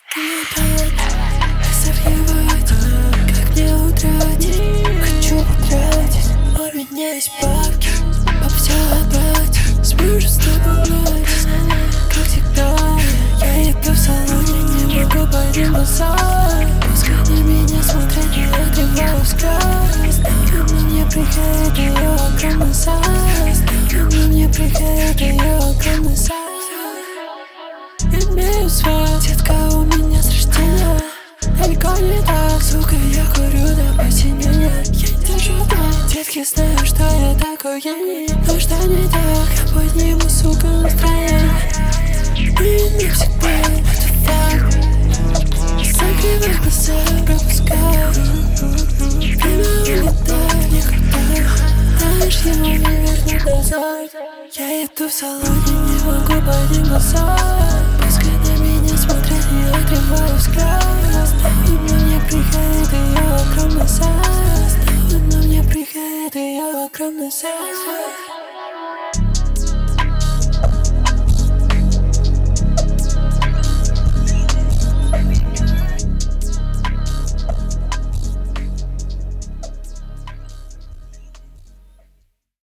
Согревать, как не утратить. Хочу потратить, у меня есть бабки. Папа взял обратно, сможешь с тобой брать. Как всегда, я еду в салоне, не могу пойти в базар. Пускай на меня смотрят, я отливаю сказ. Но мне приходит ее огромный зад. Но мне приходит ее огромный зад. Имею свой, детка у меня с рождения. Далеко не так, сука, я курю до посинения. Я не держу так, детки знают, что я такой гений. Но что не так, я подниму, сука, настроение. И не всегда это факт. Закрывай глаза, пропускай. Время улетает никогда. Знаешь, его не вернуть назад. Я еду в салоне, не могу пойти в базар. Пускай на меня смотрят, я отливаю сказ. Но мне приходит ее огромный зад. Но мне приходит ее огромный зад.